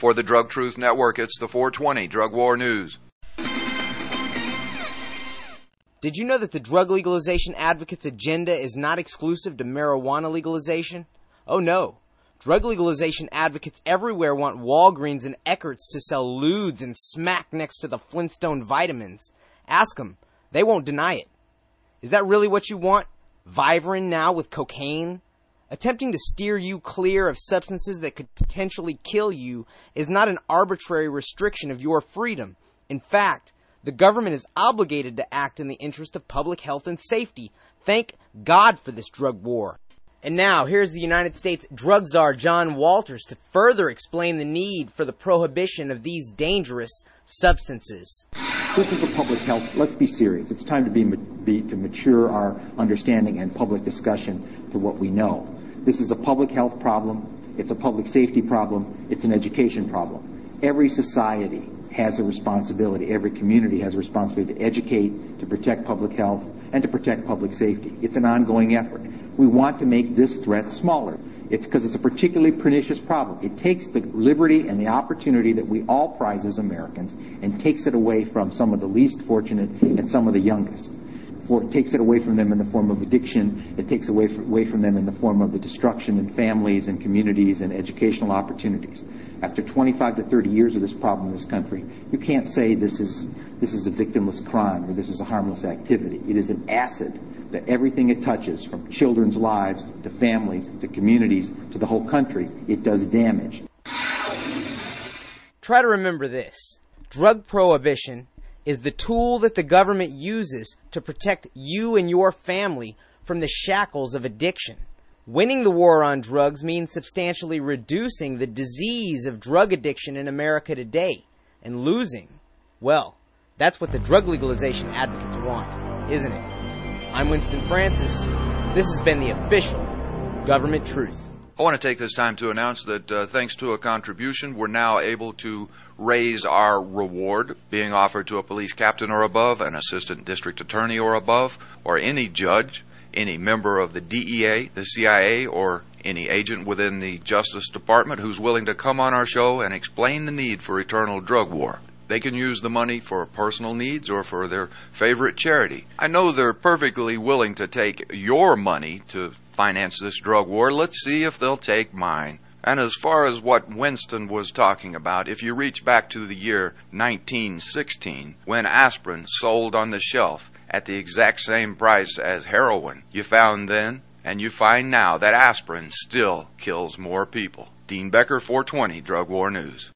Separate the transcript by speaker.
Speaker 1: For the Drug Truth Network, it's the 420 Drug War News.
Speaker 2: Did you know that the drug legalization advocates' agenda is not exclusive to marijuana legalization? Oh no. Drug legalization advocates everywhere want Walgreens and Eckert's to sell Ludes and smack next to the Flintstone vitamins. Ask them. They won't deny it. Is that really what you want? Vivarin now with cocaine? Attempting to steer you clear of substances that could potentially kill you is not an arbitrary restriction of your freedom. In fact, the government is obligated to act in the interest of public health and safety. Thank God for this drug war. And now, here's the United States drug czar John Walters to further explain the need for the prohibition of these dangerous substances.
Speaker 3: This is a public health. Let's be serious. It's time to mature our understanding and public discussion to what we know. This is a public health problem. It's a public safety problem. It's an education problem. Every society has a responsibility. Every community has a responsibility to educate, to protect public health, and to protect public safety. It's an ongoing effort. We want to make this threat smaller. It's because it's a particularly pernicious problem. It takes the liberty and the opportunity that we all prize as Americans and takes it away from some of the least fortunate and some of the youngest. It takes it away from them in the form of addiction. It takes away from them in the form of the destruction in families and communities and educational opportunities. After 25 to 30 years of this problem in this country, you can't say this is a victimless crime or this is a harmless activity. It is an acid that everything it touches, from children's lives to families to communities to the whole country, it does damage.
Speaker 2: Try to remember this. Drug prohibition is the tool that the government uses to protect you and your family from the shackles of addiction. Winning the war on drugs means substantially reducing the disease of drug addiction in America today. And losing, well, that's what the drug legalization advocates want, isn't it? I'm Winston Francis. This has been the official Government Truth.
Speaker 1: I want to take this time to announce that thanks to a contribution, we're now able to raise our reward being offered to a police captain or above, an assistant district attorney or above, or any judge, any member of the DEA, the CIA, or any agent within the Justice Department who's willing to come on our show and explain the need for eternal drug war. They can use the money for personal needs or for their favorite charity. I know they're perfectly willing to take your money to finance this drug war. Let's see if they'll take mine. And as far as what Winston was talking about, if you reach back to the year 1916, when aspirin sold on the shelf at the exact same price as heroin, you found then and you find now that aspirin still kills more people. Dean Becker, 420 Drug War News.